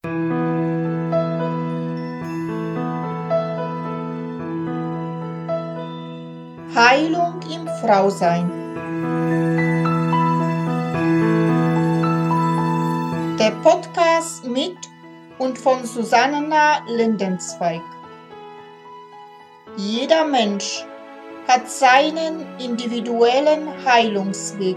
Heilung im Frausein. Der Podcast mit und von Susanna Lindenzweig. Jeder Mensch hat seinen individuellen Heilungsweg.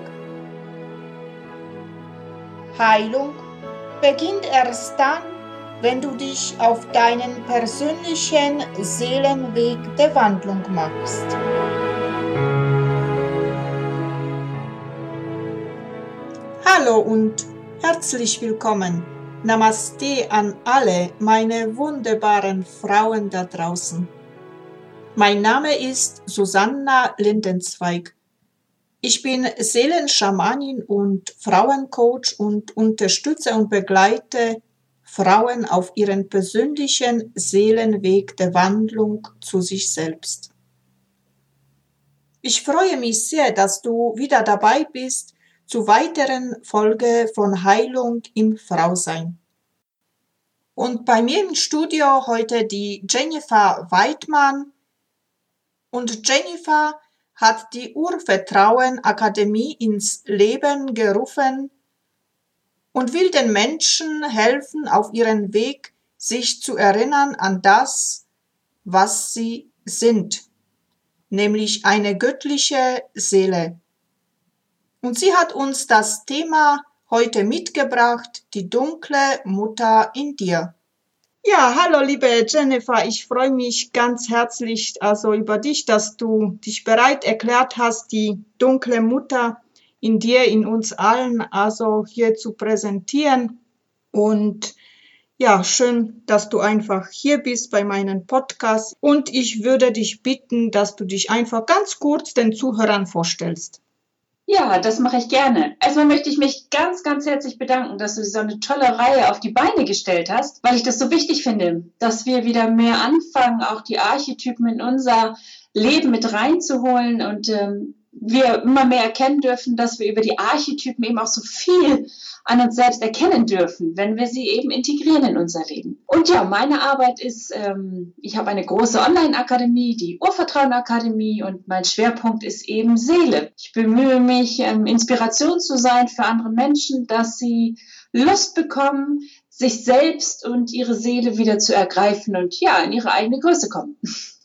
Heilung beginnt erst dann, wenn du dich auf deinen persönlichen Seelenweg der Wandlung machst. Hallo und herzlich willkommen. Namaste an alle meine wunderbaren Frauen da draußen. Mein Name ist Susanna Lindenzweig. Ich bin Seelenschamanin und Frauencoach und unterstütze und begleite Frauen auf ihren persönlichen Seelenweg der Wandlung zu sich selbst. Ich freue mich sehr, dass du wieder dabei bist zu weiteren Folge von Heilung im Frausein. Und bei mir im Studio heute die Jennifer Weidmann. Und Jennifer hat die Urvertrauen Akademie ins Leben gerufen und will den Menschen helfen, auf ihren Weg sich zu erinnern an das, was sie sind, nämlich eine göttliche Seele. Und sie hat uns das Thema heute mitgebracht, die dunkle Mutter in dir. Ja, hallo liebe Jennifer, ich freue mich ganz herzlich über dich, dass du dich bereit erklärt hast, die dunkle Mutter in dir, in uns allen, hier zu präsentieren. Und ja, schön, dass du einfach hier bist bei meinem Podcast. Und ich würde dich bitten, dass du dich einfach ganz kurz den Zuhörern vorstellst. Ja, das mache ich gerne. Erstmal möchte ich mich ganz, ganz herzlich bedanken, dass du so eine tolle Reihe auf die Beine gestellt hast, weil ich das so wichtig finde, dass wir wieder mehr anfangen, auch die Archetypen in unser Leben mit reinzuholen und wir immer mehr erkennen dürfen, dass wir über die Archetypen eben auch so viel an uns selbst erkennen dürfen, wenn wir sie eben integrieren in unser Leben. Und ja, meine Arbeit ist, ich habe eine große Online-Akademie, die Urvertrauen-Akademie, und mein Schwerpunkt ist eben Seele. Ich bemühe mich, Inspiration zu sein für andere Menschen, dass sie Lust bekommen, sich selbst und ihre Seele wieder zu ergreifen und ja, in ihre eigene Größe kommen.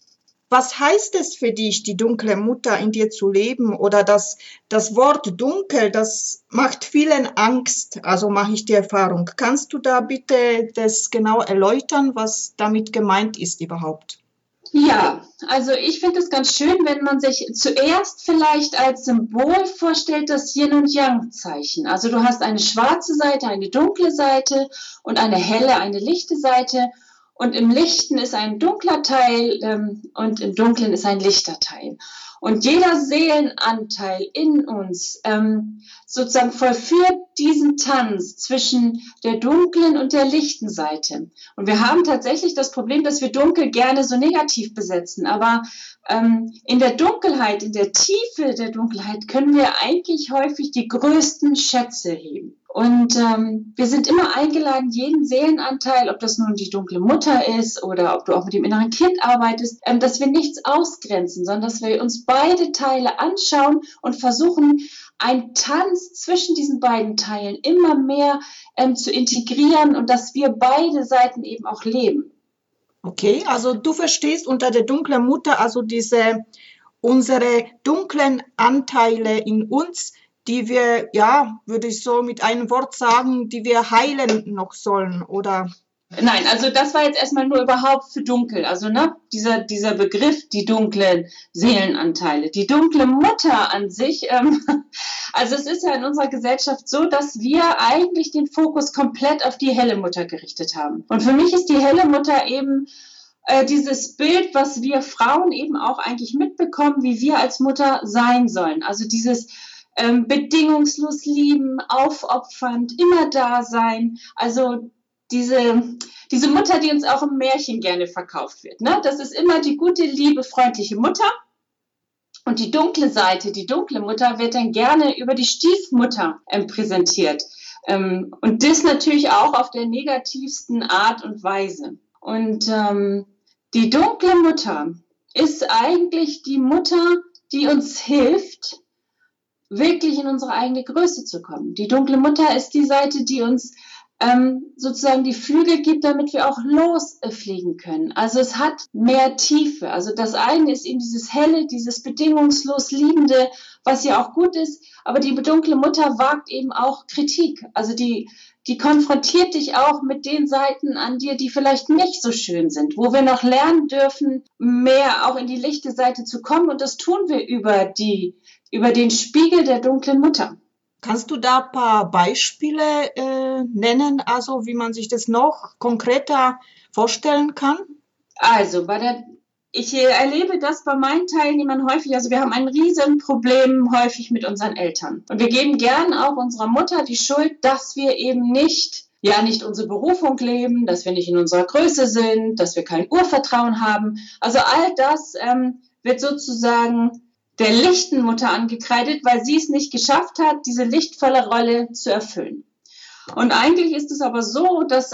Was heißt es für dich, die dunkle Mutter in dir zu leben? Oder das Wort dunkel, das macht vielen Angst, also mache ich die Erfahrung. Kannst du da bitte das genau erläutern, was damit gemeint ist überhaupt? Ja, also ich finde es ganz schön, wenn man sich zuerst vielleicht als Symbol vorstellt, das Yin- und Yang-Zeichen. Also du hast eine schwarze Seite, eine dunkle Seite und eine helle, eine lichte Seite. Und im Lichten ist ein dunkler Teil und im Dunklen ist ein lichter Teil. Und jeder Seelenanteil in uns sozusagen vollführt diesen Tanz zwischen der dunklen und der lichten Seite. Und wir haben tatsächlich das Problem, dass wir dunkel gerne so negativ besetzen. Aber in der Dunkelheit, in der Tiefe der Dunkelheit können wir eigentlich häufig die größten Schätze heben. Und wir sind immer eingeladen, jeden Seelenanteil, ob das nun die dunkle Mutter ist oder ob du auch mit dem inneren Kind arbeitest, dass wir nichts ausgrenzen, sondern dass wir uns beide Teile anschauen und versuchen, einen Tanz zwischen diesen beiden Teilen immer mehr zu integrieren und dass wir beide Seiten eben auch leben. Okay, also du verstehst unter der dunklen Mutter unsere dunklen Anteile in uns, die wir, ja, würde ich so mit einem Wort sagen, die wir heilen noch sollen, oder? Nein, also das war jetzt erstmal nur überhaupt für dunkel. Also dieser Begriff, die dunklen Seelenanteile. Die dunkle Mutter an sich, also es ist ja in unserer Gesellschaft so, dass wir eigentlich den Fokus komplett auf die helle Mutter gerichtet haben. Und für mich ist die helle Mutter eben dieses Bild, was wir Frauen eben auch eigentlich mitbekommen, wie wir als Mutter sein sollen. Also dieses bedingungslos lieben, aufopfernd, immer da sein. Also diese Mutter, die uns auch im Märchen gerne verkauft wird. Ne? Das ist immer die gute, liebe, freundliche Mutter. Und die dunkle Seite, die dunkle Mutter, wird dann gerne über die Stiefmutter präsentiert. Und das natürlich auch auf der negativsten Art und Weise. Und die dunkle Mutter ist eigentlich die Mutter, die uns hilft, wirklich in unsere eigene Größe zu kommen. Die dunkle Mutter ist die Seite, die uns sozusagen die Flügel gibt, damit wir auch losfliegen können. Also es hat mehr Tiefe. Also das eine ist eben dieses Helle, dieses bedingungslos Liebende, was ja auch gut ist, aber die dunkle Mutter wagt eben auch Kritik. Also die konfrontiert dich auch mit den Seiten an dir, die vielleicht nicht so schön sind, wo wir noch lernen dürfen, mehr auch in die lichte Seite zu kommen. Und das tun wir über den Spiegel der dunklen Mutter. Kannst du da ein paar Beispiele nennen, also wie man sich das noch konkreter vorstellen kann? Also ich erlebe das bei meinen Teilnehmern häufig. Also wir haben ein Riesenproblem häufig mit unseren Eltern. Und wir geben gern auch unserer Mutter die Schuld, dass wir eben nicht unsere Berufung leben, dass wir nicht in unserer Größe sind, dass wir kein Urvertrauen haben. Also all das wird sozusagen der lichten Mutter angekreidet, weil sie es nicht geschafft hat, diese lichtvolle Rolle zu erfüllen. Und eigentlich ist es aber so, dass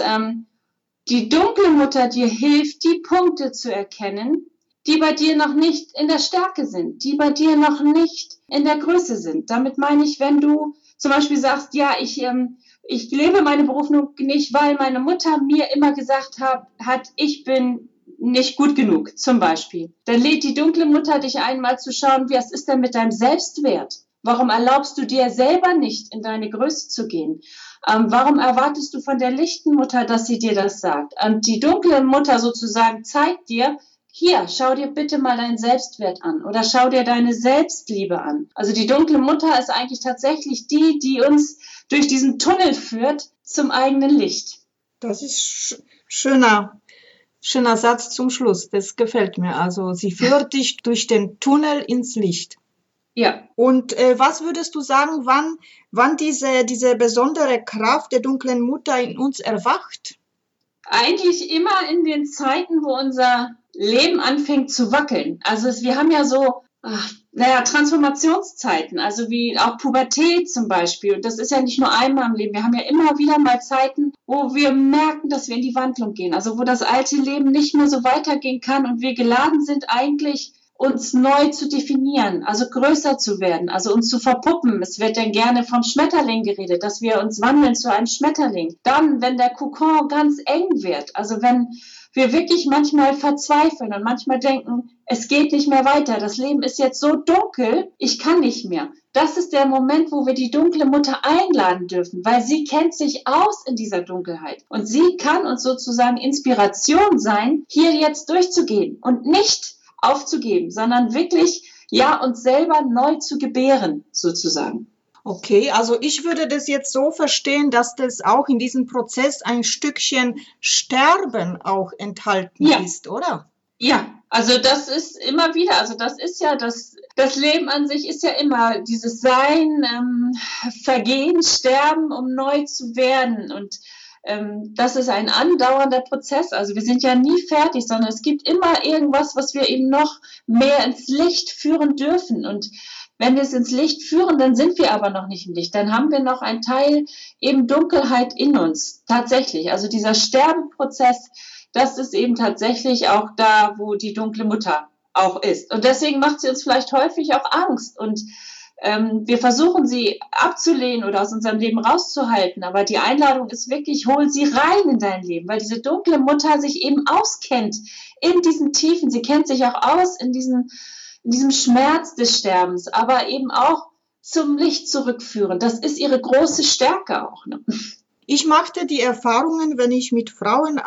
die dunkle Mutter dir hilft, die Punkte zu erkennen, die bei dir noch nicht in der Stärke sind, die bei dir noch nicht in der Größe sind. Damit meine ich, wenn du zum Beispiel sagst, ja, ich lebe meine Berufung nicht, weil meine Mutter mir immer gesagt hat, ich bin nicht gut genug, zum Beispiel. Dann lädt die dunkle Mutter dich ein, mal zu schauen, was ist denn mit deinem Selbstwert? Warum erlaubst du dir selber nicht, in deine Größe zu gehen? Warum erwartest du von der lichten Mutter, dass sie dir das sagt? Und die dunkle Mutter sozusagen zeigt dir, hier, schau dir bitte mal deinen Selbstwert an oder schau dir deine Selbstliebe an. Also die dunkle Mutter ist eigentlich tatsächlich die uns durch diesen Tunnel führt zum eigenen Licht. Das ist schöner Satz zum Schluss. Das gefällt mir. Also sie führt dich durch den Tunnel ins Licht. Ja. Und was würdest du sagen, wann diese besondere Kraft der dunklen Mutter in uns erwacht? Eigentlich immer in den Zeiten, wo unser Leben anfängt zu wackeln. Also wir haben ja so, Transformationszeiten, also wie auch Pubertät zum Beispiel. Und das ist ja nicht nur einmal im Leben. Wir haben ja immer wieder mal Zeiten, wo wir merken, dass wir in die Wandlung gehen. Also wo das alte Leben nicht mehr so weitergehen kann und wir geladen sind eigentlich, uns neu zu definieren, also größer zu werden, also uns zu verpuppen. Es wird dann gerne vom Schmetterling geredet, dass wir uns wandeln zu einem Schmetterling. Dann, wenn der Kokon ganz eng wird, also wenn wir wirklich manchmal verzweifeln und manchmal denken, es geht nicht mehr weiter, das Leben ist jetzt so dunkel, ich kann nicht mehr. Das ist der Moment, wo wir die dunkle Mutter einladen dürfen, weil sie kennt sich aus in dieser Dunkelheit. Und sie kann uns sozusagen Inspiration sein, hier jetzt durchzugehen und nicht aufzugeben, sondern wirklich, uns selber neu zu gebären, sozusagen. Okay, also ich würde das jetzt so verstehen, dass das auch in diesem Prozess ein Stückchen Sterben auch enthalten ist, oder? Ja, also das ist immer wieder, also das ist ja das Leben an sich ist ja immer dieses Sein, Vergehen, Sterben, um neu zu werden. Und das ist ein andauernder Prozess. Also wir sind ja nie fertig, sondern es gibt immer irgendwas, was wir eben noch mehr ins Licht führen dürfen. Und wenn wir es ins Licht führen, dann sind wir aber noch nicht im Licht. Dann haben wir noch einen Teil eben Dunkelheit in uns. Tatsächlich. Also dieser Sterbenprozess, das ist eben tatsächlich auch da, wo die dunkle Mutter auch ist. Und deswegen macht sie uns vielleicht häufig auch Angst. Und wir versuchen, sie abzulehnen oder aus unserem Leben rauszuhalten. Aber die Einladung ist wirklich, hol sie rein in dein Leben, weil diese dunkle Mutter sich eben auskennt in diesen Tiefen. Sie kennt sich auch aus in diesem Schmerz des Sterbens, aber eben auch zum Licht zurückführen. Das ist ihre große Stärke auch. Ne? Ich machte die Erfahrungen, wenn ich mit Frauen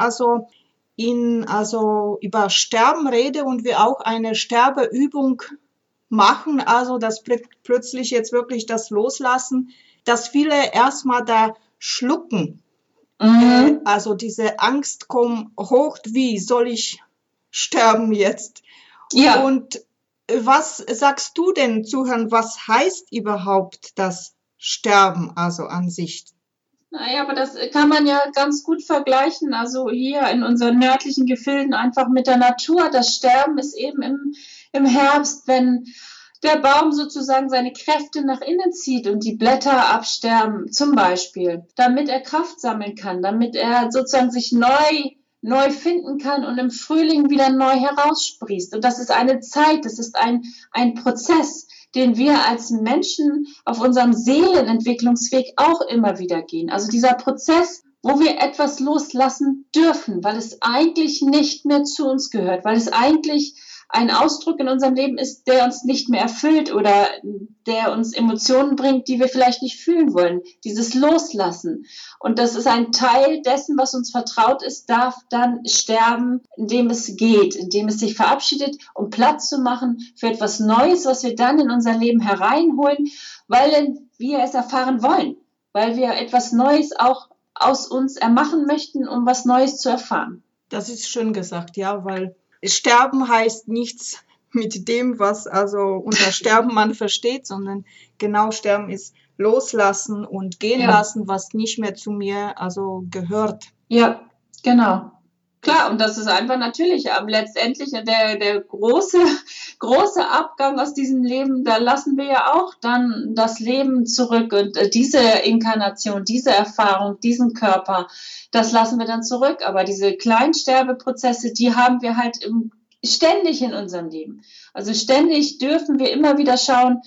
über Sterben rede und wir auch eine Sterbeübung machen, also das plötzlich jetzt wirklich das Loslassen, dass viele erstmal da schlucken. Also diese Angst kommt hoch, wie soll ich sterben jetzt? Ja. Und was sagst du denn, Zuhören, was heißt überhaupt das Sterben also an sich? Naja, aber das kann man ja ganz gut vergleichen. Also hier in unseren nördlichen Gefilden einfach mit der Natur. Das Sterben ist eben im Herbst, wenn der Baum sozusagen seine Kräfte nach innen zieht und die Blätter absterben, zum Beispiel, damit er Kraft sammeln kann, damit er sozusagen sich neu finden kann und im Frühling wieder neu heraussprießt. Und das ist eine Zeit, das ist ein Prozess, den wir als Menschen auf unserem Seelenentwicklungsweg auch immer wieder gehen. Also dieser Prozess, wo wir etwas loslassen dürfen, weil es eigentlich nicht mehr zu uns gehört, weil es eigentlich ein Ausdruck in unserem Leben ist, der uns nicht mehr erfüllt oder der uns Emotionen bringt, die wir vielleicht nicht fühlen wollen. Dieses Loslassen. Und das ist ein Teil dessen, was uns vertraut ist, darf dann sterben, indem es geht, indem es sich verabschiedet, um Platz zu machen für etwas Neues, was wir dann in unser Leben hereinholen, weil wir es erfahren wollen, weil wir etwas Neues auch aus uns ermachen möchten, um was Neues zu erfahren. Das ist schön gesagt, ja, weil Sterben heißt nichts mit dem, was also unter Sterben man versteht, sondern genau Sterben ist loslassen und gehen lassen, was nicht mehr zu mir also gehört. Ja, genau. Klar, und das ist einfach natürlich letztendlich der große Abgang aus diesem Leben, da lassen wir ja auch dann das Leben zurück und diese Inkarnation, diese Erfahrung, diesen Körper, das lassen wir dann zurück. Aber diese kleinen Sterbeprozesse, die haben wir halt ständig in unserem Leben. Also ständig dürfen wir immer wieder schauen,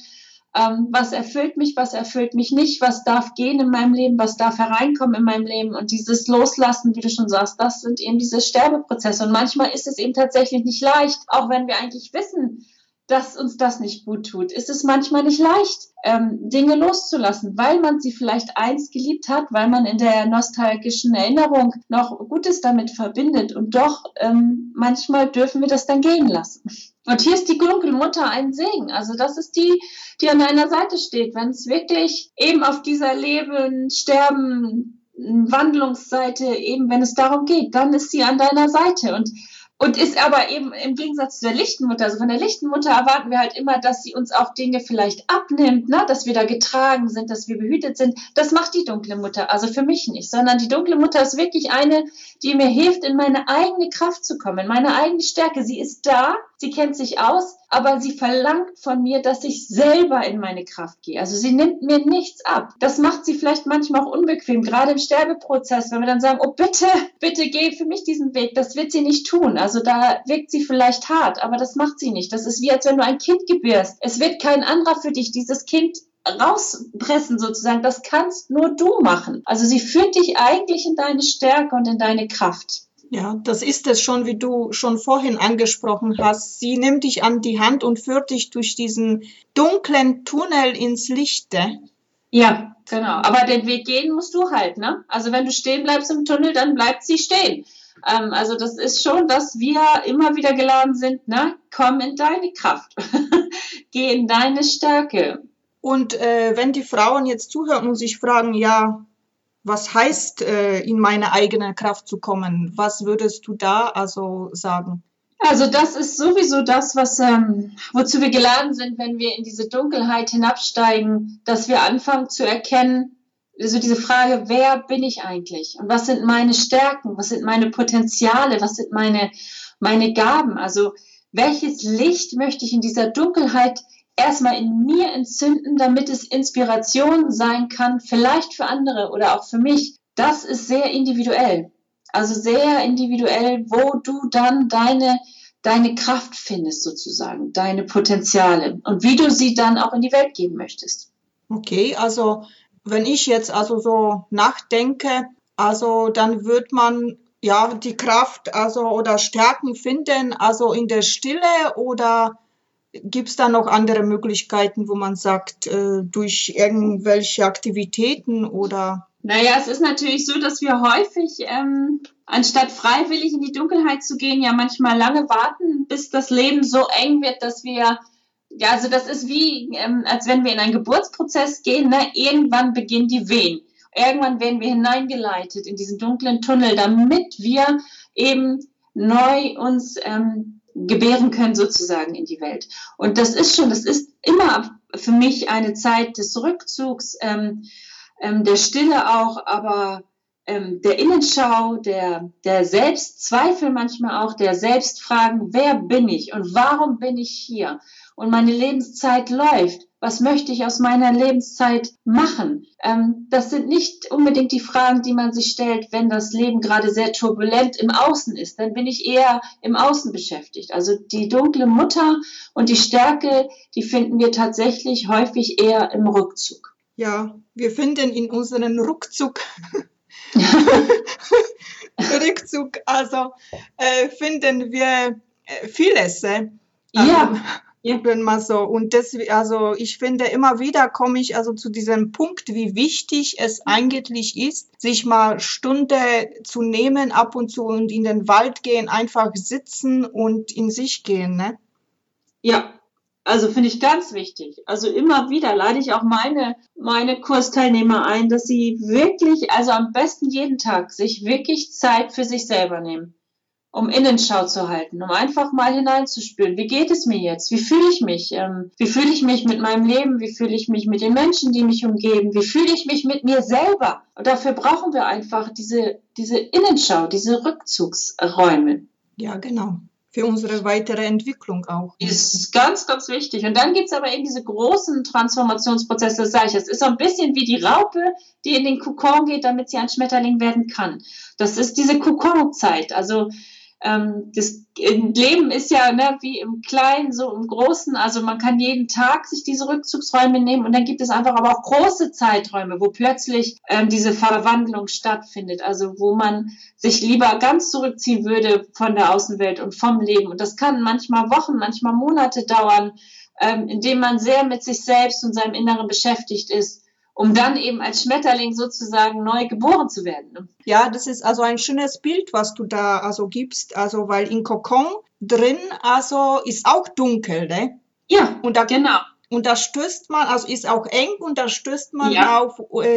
was erfüllt mich nicht, was darf gehen in meinem Leben, was darf hereinkommen in meinem Leben. Und dieses Loslassen, wie du schon sagst, das sind eben diese Sterbeprozesse. Und manchmal ist es eben tatsächlich nicht leicht, auch wenn wir eigentlich wissen, dass uns das nicht gut tut, ist es manchmal nicht leicht, Dinge loszulassen, weil man sie vielleicht einst geliebt hat, weil man in der nostalgischen Erinnerung noch Gutes damit verbindet. Und doch, manchmal dürfen wir das dann gehen lassen. Und hier ist die dunkle Mutter ein Segen. Also das ist die an deiner Seite steht, wenn es wirklich eben auf dieser Leben, Sterben, Wandlungsseite, eben wenn es darum geht, dann ist sie an deiner Seite und ist aber eben im Gegensatz zu der lichten Mutter, also von der lichten Mutter erwarten wir halt immer, dass sie uns auch Dinge vielleicht abnimmt, ne? Dass wir da getragen sind, dass wir behütet sind. Das macht die dunkle Mutter, also für mich nicht, sondern die dunkle Mutter ist wirklich eine, die mir hilft, in meine eigene Kraft zu kommen, in meine eigene Stärke. Sie ist da, sie kennt sich aus, aber sie verlangt von mir, dass ich selber in meine Kraft gehe. Also sie nimmt mir nichts ab. Das macht sie vielleicht manchmal auch unbequem, gerade im Sterbeprozess, wenn wir dann sagen, oh bitte, bitte geh für mich diesen Weg. Das wird sie nicht tun. Also da wirkt sie vielleicht hart, aber das macht sie nicht. Das ist wie, als wenn du ein Kind gebärst. Es wird kein anderer für dich dieses Kind rauspressen sozusagen. Das kannst nur du machen. Also sie führt dich eigentlich in deine Stärke und in deine Kraft. Ja, das ist es schon, wie du schon vorhin angesprochen hast. Sie nimmt dich an die Hand und führt dich durch diesen dunklen Tunnel ins Lichte. Ja, genau. Aber den Weg gehen musst du halt, ne? Also wenn du stehen bleibst im Tunnel, dann bleibt sie stehen. Also das ist schon, dass wir immer wieder geladen sind, ne? Komm in deine Kraft. Geh in deine Stärke. Und wenn die Frauen jetzt zuhören und sich fragen, ja, was heißt, in meine eigene Kraft zu kommen? Was würdest du da also sagen? Also das ist sowieso das, wozu wir geladen sind, wenn wir in diese Dunkelheit hinabsteigen, dass wir anfangen zu erkennen, also diese Frage, wer bin ich eigentlich? Und was sind meine Stärken? Was sind meine Potenziale? Was sind meine Gaben? Also welches Licht möchte ich in dieser Dunkelheit erstmal in mir entzünden, damit es Inspiration sein kann, vielleicht für andere oder auch für mich. Das ist sehr individuell. Also sehr individuell, wo du dann deine Kraft findest sozusagen, deine Potenziale und wie du sie dann auch in die Welt geben möchtest. Okay, also wenn ich jetzt also so nachdenke, also dann wird man ja die Kraft also oder Stärken finden, also in der Stille oder gibt es da noch andere Möglichkeiten, wo man sagt, durch irgendwelche Aktivitäten oder? Naja, es ist natürlich so, dass wir häufig, anstatt freiwillig in die Dunkelheit zu gehen, ja manchmal lange warten, bis das Leben so eng wird, dass wir, ja, also das ist wie, als wenn wir in einen Geburtsprozess gehen, ne? Irgendwann beginnen die Wehen. Irgendwann werden wir hineingeleitet in diesen dunklen Tunnel, damit wir eben neu uns gebären können sozusagen in die Welt. Und das ist immer für mich eine Zeit des Rückzugs, der Stille auch, aber der Innenschau, der Selbstzweifel manchmal auch, der Selbstfragen, wer bin ich und warum bin ich hier? und meine Lebenszeit läuft. Was möchte ich aus meiner Lebenszeit machen? Das sind nicht unbedingt die Fragen, die man sich stellt, wenn das Leben gerade sehr turbulent im Außen ist. Dann bin ich eher im Außen beschäftigt. Also die dunkle Mutter und die Stärke, die finden wir tatsächlich häufig eher im Rückzug. Ja, wir finden in unserem Rückzug, finden wir vieles. Ja. Wenn man so. Und also ich finde, immer wieder komme ich also zu diesem Punkt, wie wichtig es eigentlich ist, sich mal Stunde zu nehmen, ab und zu und in den Wald gehen, einfach sitzen und in sich gehen, ne? Ja, also finde ich ganz wichtig. Also immer wieder lade ich auch meine Kursteilnehmer ein, dass sie wirklich, also am besten jeden Tag, sich wirklich Zeit für sich selber nehmen, um Innenschau zu halten, um einfach mal hineinzuspüren, wie geht es mir jetzt, wie fühle ich mich, wie fühle ich mich mit meinem Leben, wie fühle ich mich mit den Menschen, die mich umgeben, wie fühle ich mich mit mir selber. Und dafür brauchen wir einfach diese Innenschau, diese Rückzugsräume. Ja, genau. Für unsere weitere Entwicklung auch. Ist ganz, ganz wichtig. Und dann gibt es aber eben diese großen Transformationsprozesse, das sage ich, es ist so ein bisschen wie die Raupe, die in den Kokon geht, damit sie ein Schmetterling werden kann. Das ist diese Kokonzeit. Also das Leben ist ja wie im Kleinen, so im Großen. Also man kann jeden Tag sich diese Rückzugsräume nehmen und dann gibt es einfach aber auch große Zeiträume, wo plötzlich diese Verwandlung stattfindet. Also wo man sich lieber ganz zurückziehen würde von der Außenwelt und vom Leben. Und das kann manchmal Wochen, manchmal Monate dauern, indem man sehr mit sich selbst und seinem Inneren beschäftigt ist, um dann eben als Schmetterling sozusagen neu geboren zu werden. Ja, das ist also ein schönes Bild, was du da also gibst, also weil in Kokon drin also ist auch dunkel, ne? Ja, und da, genau. Und da stößt man, also ist auch eng und da stößt man auf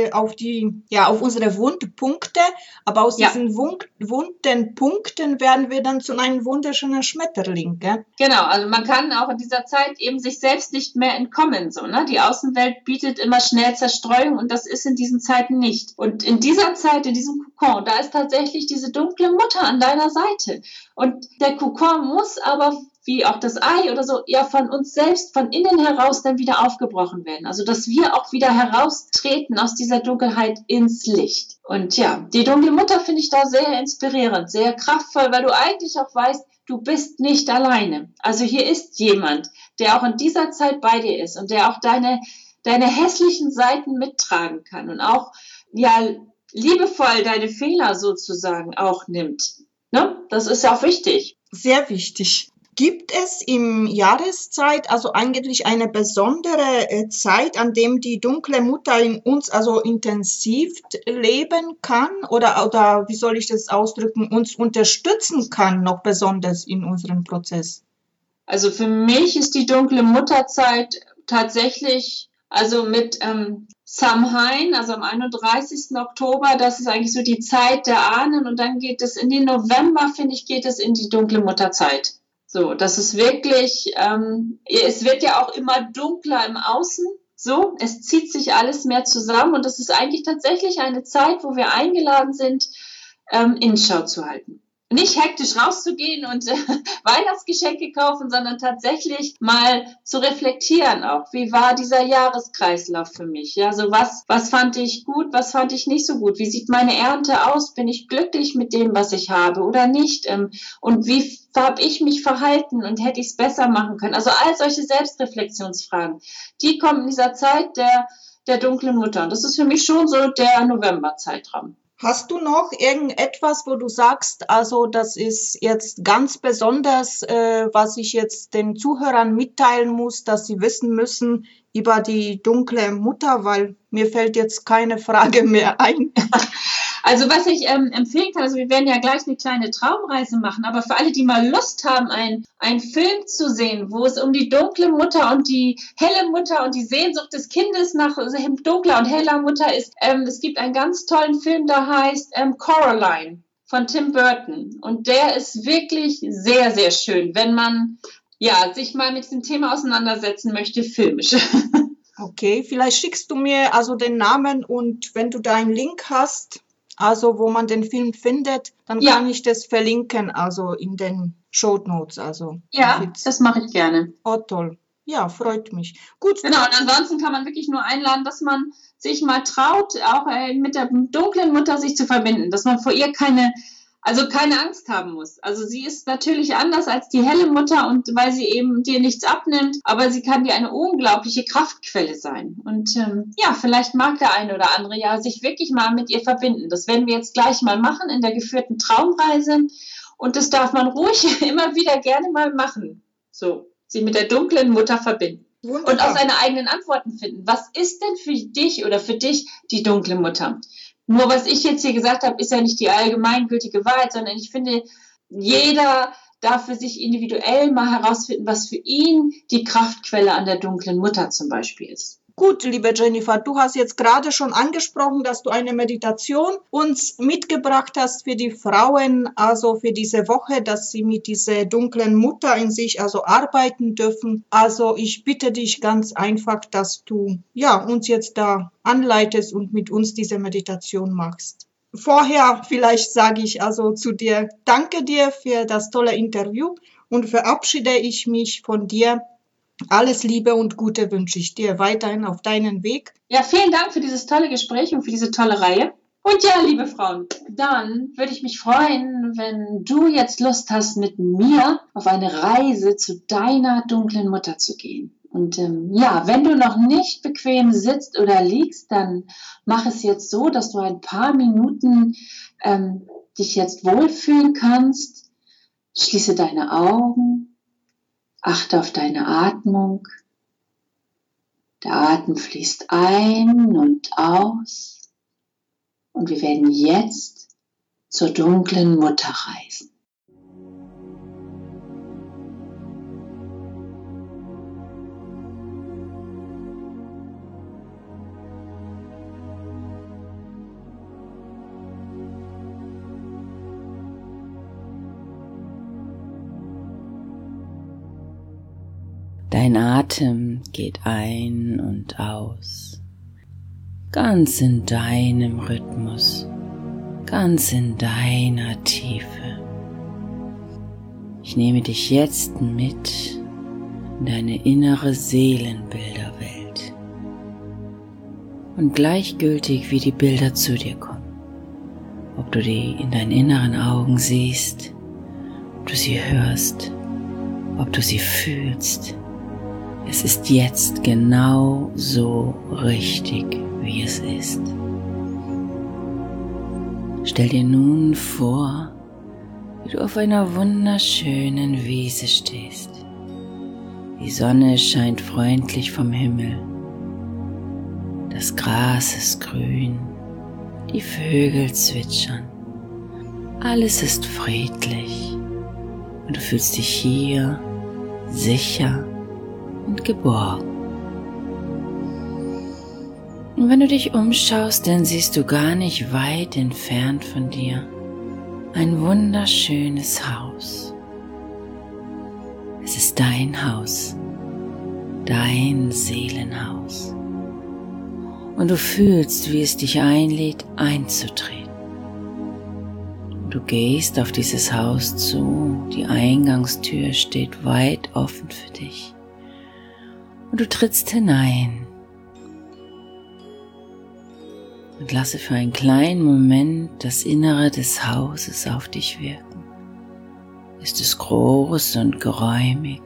unsere Wundpunkte, aber aus diesen wunden Punkten werden wir dann zu einem wunderschönen Schmetterling, gell? Genau, also man kann auch in dieser Zeit eben sich selbst nicht mehr entkommen, so, ne? Die Außenwelt bietet immer schnell Zerstreuung und das ist in diesen Zeiten nicht. Und in dieser Zeit, in diesem Kokon, da ist tatsächlich diese dunkle Mutter an deiner Seite. Und der Kokon muss aber, wie auch das Ei oder so, ja von uns selbst, von innen heraus dann wieder aufgebrochen werden. Also, dass wir auch wieder heraustreten aus dieser Dunkelheit ins Licht. Und ja, die dunkle Mutter finde ich da sehr inspirierend, sehr kraftvoll, weil du eigentlich auch weißt, du bist nicht alleine. Also hier ist jemand, der auch in dieser Zeit bei dir ist und der auch deine hässlichen Seiten mittragen kann und auch, liebevoll deine Fehler sozusagen auch nimmt. Ne? Das ist ja auch wichtig. Sehr wichtig. Gibt es im Jahreszeit also eigentlich eine besondere Zeit, an dem die dunkle Mutter in uns also intensiv leben kann oder wie soll ich das ausdrücken, uns unterstützen kann noch besonders in unserem Prozess? Also für mich ist die dunkle Mutterzeit tatsächlich, also mit Samhain, also am 31. Oktober, das ist eigentlich so die Zeit der Ahnen und dann geht es in den November, finde ich, geht es in die dunkle Mutterzeit. So, das ist wirklich, es wird ja auch immer dunkler im Außen, so, es zieht sich alles mehr zusammen und das ist eigentlich tatsächlich eine Zeit, wo wir eingeladen sind, Innenschau zu halten. Nicht hektisch rauszugehen und Weihnachtsgeschenke kaufen, sondern tatsächlich mal zu reflektieren auch. Wie war dieser Jahreskreislauf für mich? Ja, so was fand ich gut, was fand ich nicht so gut? Wie sieht meine Ernte aus? Bin ich glücklich mit dem, was ich habe oder nicht? Und wie habe ich mich verhalten und hätte ich es besser machen können? Also all solche Selbstreflexionsfragen, die kommen in dieser Zeit der dunklen Mutter. Und das ist für mich schon so der Novemberzeitraum. Hast du noch irgendetwas, wo du sagst, also das ist jetzt ganz besonders, was ich jetzt den Zuhörern mitteilen muss, dass sie wissen müssen über die dunkle Mutter, weil mir fällt jetzt keine Frage mehr ein. Also was ich empfehlen kann, also wir werden ja gleich eine kleine Traumreise machen, aber für alle, die mal Lust haben, einen Film zu sehen, wo es um die dunkle Mutter und die helle Mutter und die Sehnsucht des Kindes nach dunkler und heller Mutter ist, es gibt einen ganz tollen Film, der heißt Coraline von Tim Burton und der ist wirklich sehr, sehr schön, wenn man sich mal mit dem Thema auseinandersetzen möchte, filmisch. Okay, vielleicht schickst du mir also den Namen und wenn du da einen Link hast, also wo man den Film findet, dann kann ich das verlinken, also in den Shownotes. Also ja, das mache ich gerne. Oh, toll. Ja, freut mich. Gut. Genau, und ansonsten kann man wirklich nur einladen, dass man sich mal traut, auch mit der dunklen Mutter sich zu verbinden, dass man vor ihr keine Angst haben muss. Also sie ist natürlich anders als die helle Mutter und weil sie eben dir nichts abnimmt, aber sie kann dir eine unglaubliche Kraftquelle sein. Und ja, vielleicht mag der eine oder andere ja sich wirklich mal mit ihr verbinden. Das werden wir jetzt gleich mal machen in der geführten Traumreise. Und das darf man ruhig immer wieder gerne mal machen. So, sie mit der dunklen Mutter verbinden. Wunderbar. Und auch seine eigenen Antworten finden. Was ist denn für dich oder für dich die dunkle Mutter? Nur was ich jetzt hier gesagt habe, ist ja nicht die allgemeingültige Wahrheit, sondern ich finde, jeder darf für sich individuell mal herausfinden, was für ihn die Kraftquelle an der dunklen Mutter zum Beispiel ist. Gut, liebe Jennifer, du hast jetzt gerade schon angesprochen, dass du eine Meditation uns mitgebracht hast für die Frauen, also für diese Woche, dass sie mit dieser dunklen Mutter in sich also arbeiten dürfen. Also ich bitte dich ganz einfach, dass du uns jetzt da anleitest und mit uns diese Meditation machst. Vorher vielleicht sage ich also zu dir, danke dir für das tolle Interview und verabschiede ich mich von dir. Alles Liebe und Gute wünsche ich dir weiterhin auf deinen Weg. Ja, vielen Dank für dieses tolle Gespräch und für diese tolle Reihe. Und ja, liebe Frauen, dann würde ich mich freuen, wenn du jetzt Lust hast, mit mir auf eine Reise zu deiner dunklen Mutter zu gehen. Und wenn du noch nicht bequem sitzt oder liegst, dann mach es jetzt so, dass du ein paar Minuten dich jetzt wohlfühlen kannst. Schließe deine Augen. Achte auf deine Atmung. Der Atem fließt ein und aus. Und wir werden jetzt zur dunklen Mutter reisen. Dein Atem geht ein und aus, ganz in deinem Rhythmus, ganz in deiner Tiefe. Ich nehme dich jetzt mit in deine innere Seelenbilderwelt. Und gleichgültig wie die Bilder zu dir kommen, ob du die in deinen inneren Augen siehst, ob du sie hörst, ob du sie fühlst, es ist jetzt genau so richtig, wie es ist. Stell dir nun vor, wie du auf einer wunderschönen Wiese stehst. Die Sonne scheint freundlich vom Himmel. Das Gras ist grün, die Vögel zwitschern. Alles ist friedlich und du fühlst dich hier sicher und geborgen. Und wenn du dich umschaust, dann siehst du gar nicht weit entfernt von dir ein wunderschönes Haus. Es ist dein Haus, dein Seelenhaus. Und du fühlst, wie es dich einlädt, einzutreten. Du gehst auf dieses Haus zu, die Eingangstür steht weit offen für dich. Und du trittst hinein und lasse für einen kleinen Moment das Innere des Hauses auf dich wirken. Ist es groß und geräumig,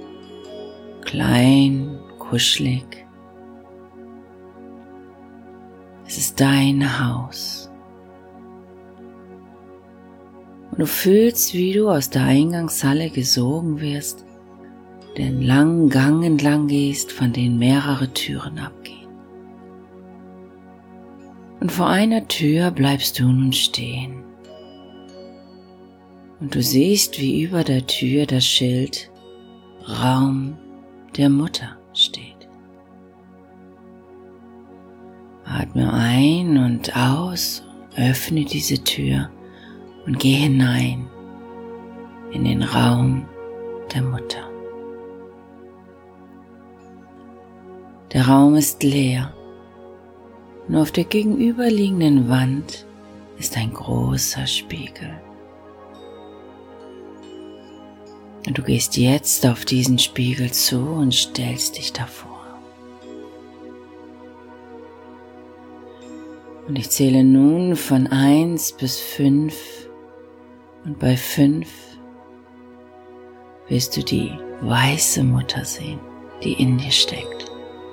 klein, kuschelig? Es ist dein Haus. Und du fühlst, wie du aus der Eingangshalle gesogen wirst, den langen Gang entlang gehst, von denen mehrere Türen abgehen. Und vor einer Tür bleibst du nun stehen. Und du siehst, wie über der Tür das Schild Raum der Mutter steht. Atme ein und aus, öffne diese Tür und geh hinein in den Raum der Mutter. Der Raum ist leer. Nur auf der gegenüberliegenden Wand ist ein großer Spiegel. Und du gehst jetzt auf diesen Spiegel zu und stellst dich davor. Und ich zähle nun von 1 bis 5 und bei 5 wirst du die weiße Mutter sehen, die in dir steckt.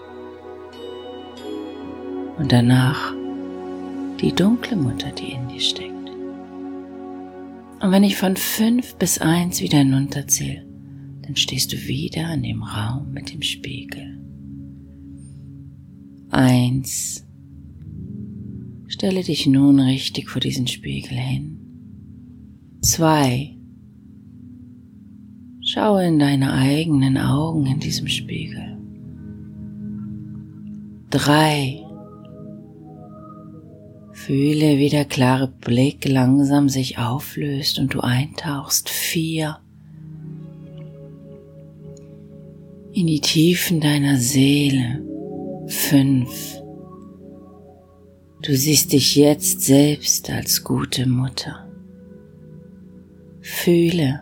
Und danach die dunkle Mutter, die in dir steckt. Und wenn ich von 5 bis 1 wieder hinunterzähle, dann stehst du wieder in dem Raum mit dem Spiegel. 1. Stelle dich nun richtig vor diesen Spiegel hin. 2. Schaue in deine eigenen Augen in diesem Spiegel. 3. Fühle, wie der klare Blick langsam sich auflöst und du eintauchst. 4. In die Tiefen deiner Seele. 5. Du siehst dich jetzt selbst als gute Mutter. Fühle,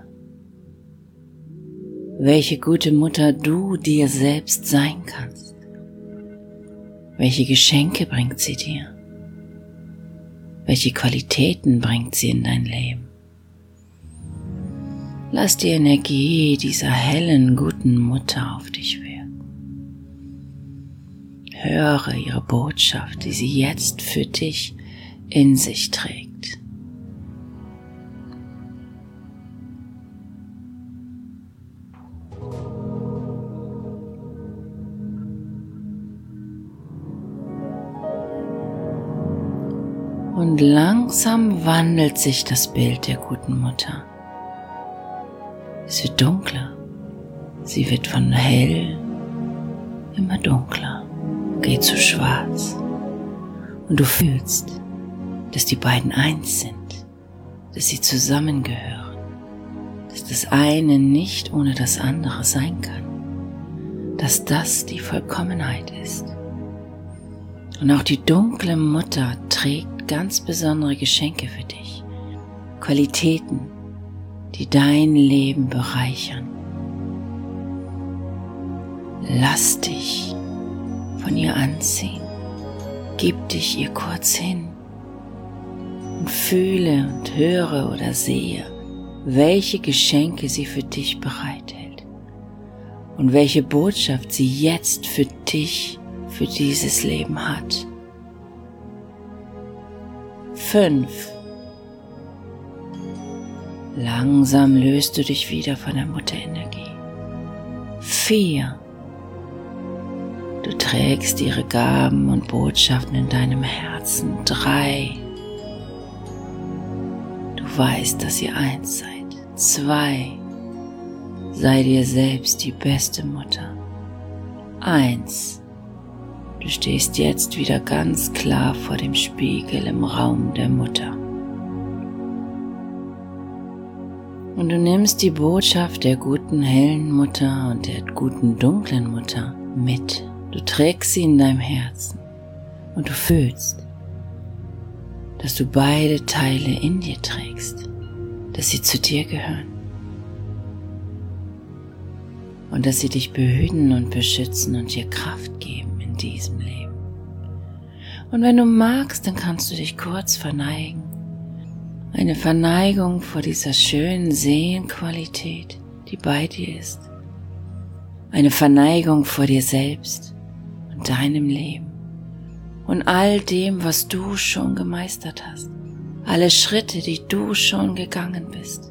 welche gute Mutter du dir selbst sein kannst. Welche Geschenke bringt sie dir? Welche Qualitäten bringt sie in dein Leben? Lass die Energie dieser hellen, guten Mutter auf dich wirken. Höre ihre Botschaft, die sie jetzt für dich in sich trägt. Und langsam wandelt sich das Bild der guten Mutter. Es wird dunkler. Sie wird von hell immer dunkler, geht zu schwarz. Und du fühlst, dass die beiden eins sind, dass sie zusammengehören, dass das eine nicht ohne das andere sein kann, dass das die Vollkommenheit ist. Und auch die dunkle Mutter trägt ganz besondere Geschenke für dich, Qualitäten, die dein Leben bereichern. Lass dich von ihr anziehen, gib dich ihr kurz hin und fühle und höre oder sehe, welche Geschenke sie für dich bereithält und welche Botschaft sie jetzt für dich, für dieses Leben hat. 5. Langsam löst du dich wieder von der Mutterenergie. 4. Du trägst ihre Gaben und Botschaften in deinem Herzen. 3. Du weißt, dass ihr eins seid. 2. Sei dir selbst die beste Mutter. 1. Du stehst jetzt wieder ganz klar vor dem Spiegel im Raum der Mutter. Und du nimmst die Botschaft der guten hellen Mutter und der guten dunklen Mutter mit. Du trägst sie in deinem Herzen und du fühlst, dass du beide Teile in dir trägst, dass sie zu dir gehören und dass sie dich behüten und beschützen und dir Kraft geben in diesem Leben. Und wenn du magst, dann kannst du dich kurz verneigen. Eine Verneigung vor dieser schönen Seelenqualität, die bei dir ist. Eine Verneigung vor dir selbst und deinem Leben und all dem, was du schon gemeistert hast. Alle Schritte, die du schon gegangen bist.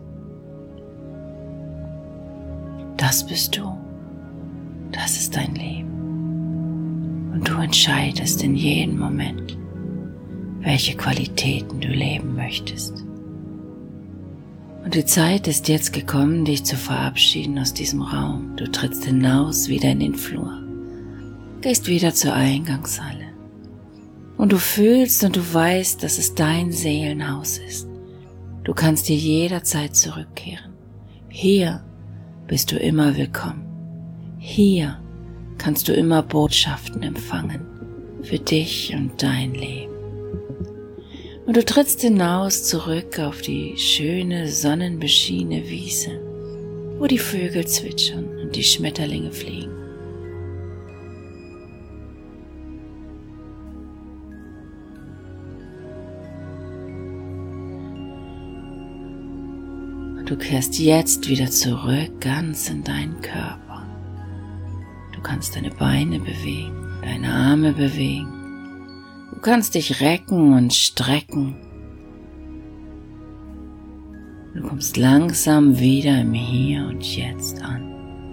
Das bist du. Das ist dein Leben. Und du entscheidest in jedem Moment, welche Qualitäten du leben möchtest. Und die Zeit ist jetzt gekommen, dich zu verabschieden aus diesem Raum. Du trittst hinaus wieder in den Flur, gehst wieder zur Eingangshalle. Und du fühlst und du weißt, dass es dein Seelenhaus ist. Du kannst hier jederzeit zurückkehren. Hier bist du immer willkommen. Hier kannst du immer Botschaften empfangen für dich und dein Leben. Und du trittst hinaus zurück auf die schöne, sonnenbeschienene Wiese wo die Vögel zwitschern und die Schmetterlinge fliegen. Und du kehrst jetzt wieder zurück, ganz in deinen Körper. Du kannst deine Beine bewegen, deine Arme bewegen. Du kannst dich recken und strecken. Du kommst langsam wieder im Hier und Jetzt an.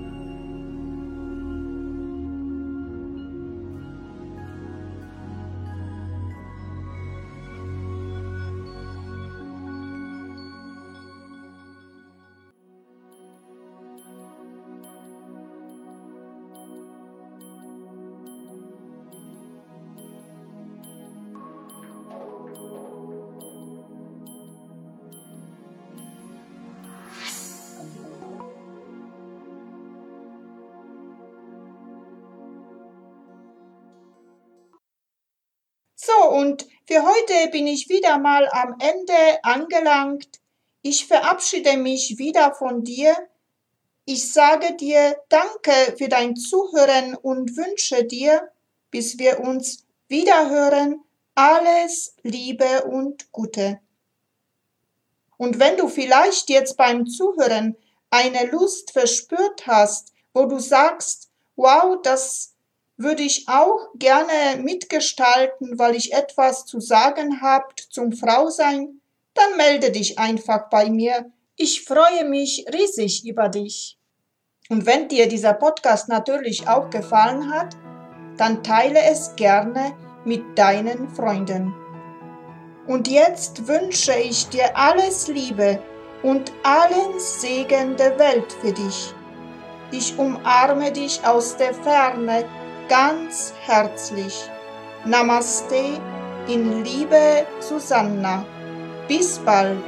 So, und für heute bin ich wieder mal am Ende angelangt. Ich verabschiede mich wieder von dir. Ich sage dir Danke für dein Zuhören und wünsche dir, bis wir uns wiederhören, alles Liebe und Gute. Und wenn du vielleicht jetzt beim Zuhören eine Lust verspürt hast, wo du sagst, wow, das würde ich auch gerne mitgestalten, weil ich etwas zu sagen habe zum Frausein, dann melde dich einfach bei mir. Ich freue mich riesig über dich. Und wenn dir dieser Podcast natürlich auch gefallen hat, dann teile es gerne mit deinen Freunden. Und jetzt wünsche ich dir alles Liebe und allen Segen der Welt für dich. Ich umarme dich aus der Ferne ganz herzlich. Namaste, in Liebe, Susanna. Bis bald.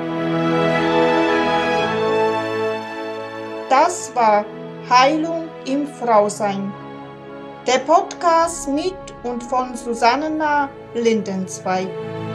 Das war Heilung im Frausein. Der Podcast mit und von Susanna Lindenzweig.